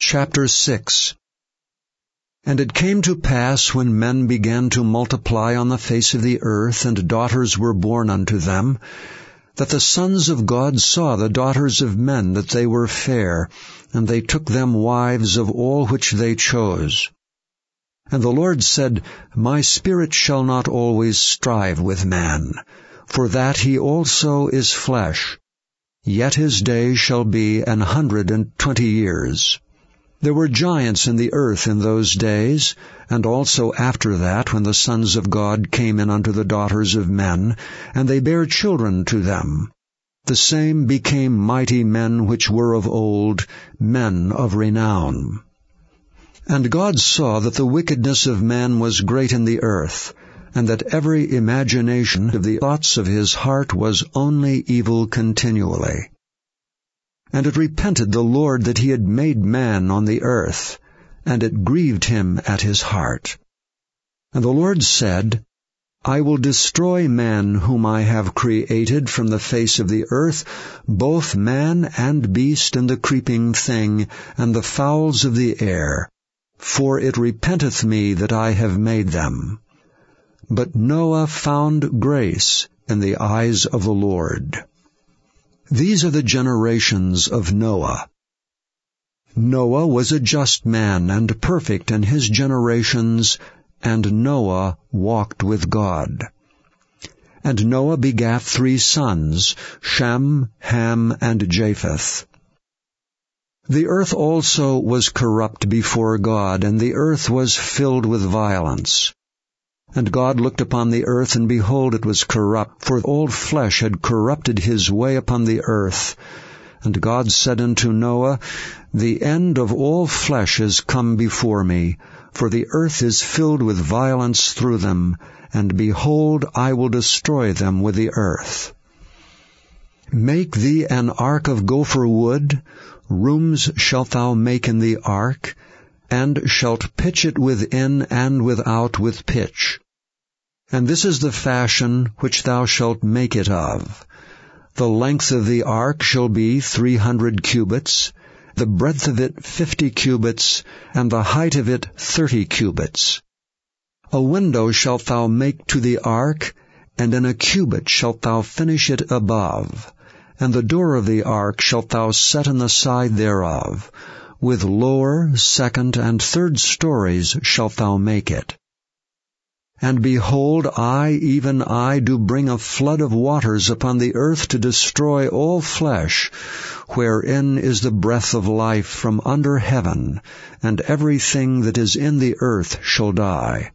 Chapter 6. And it came to pass, when men began to multiply on the face of the earth, and daughters were born unto them, that the sons of God saw the daughters of men, that they were fair, and they took them wives of all which they chose. And the Lord said, My spirit shall not always strive with man, for that he also is flesh. Yet his days shall be 120 years. There were giants in the earth in those days, and also after that, when the sons of God came in unto the daughters of men, and they bare children to them. The same became mighty men which were of old, men of renown. And God saw that the wickedness of man was great in the earth, and that every imagination of the thoughts of his heart was only evil continually. And it repented the Lord that he had made man on the earth, and it grieved him at his heart. And the Lord said, I will destroy man whom I have created from the face of the earth, both man and beast and the creeping thing, and the fowls of the air, for it repenteth me that I have made them. But Noah found grace in the eyes of the Lord. These are the generations of Noah. Noah was a just man and perfect in his generations, and Noah walked with God. And Noah begat 3 sons, Shem, Ham, and Japheth. The earth also was corrupt before God, and the earth was filled with violence. And God looked upon the earth, and behold, it was corrupt, for all flesh had corrupted his way upon the earth. And God said unto Noah, The end of all flesh is come before me, for the earth is filled with violence through them, and behold, I will destroy them with the earth. Make thee an ark of gopher wood, rooms shalt thou make in the ark, and shalt pitch it within and without with pitch. And this is the fashion which thou shalt make it of. The length of the ark shall be 300 cubits, the breadth of it 50 cubits, and the height of it 30 cubits. A window shalt thou make to the ark, and in a cubit shalt thou finish it above. And the door of the ark shalt thou set in the side thereof. With lower, second, and third stories shalt thou make it. And behold, I, even I, do bring a flood of waters upon the earth to destroy all flesh, wherein is the breath of life from under heaven, and everything that is in the earth shall die.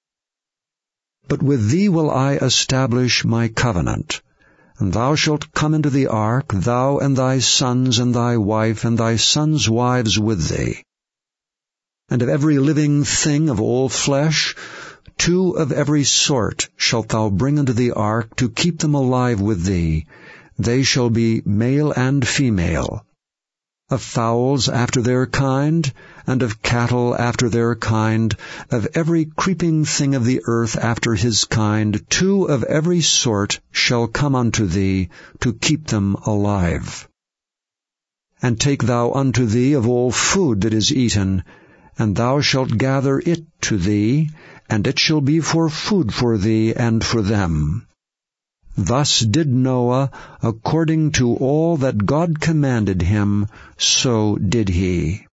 But with thee will I establish my covenant. And thou shalt come into the ark, thou and thy sons and thy wife and thy sons' wives with thee. And of every living thing of all flesh, 2 of every sort shalt thou bring into the ark to keep them alive with thee. They shall be male and female. Of fowls after their kind, and of cattle after their kind, of every creeping thing of the earth after his kind, 2 of every sort shall come unto thee, to keep them alive. And take thou unto thee of all food that is eaten, and thou shalt gather it to thee, and it shall be for food for thee and for them. Thus did Noah, according to all that God commanded him, so did he.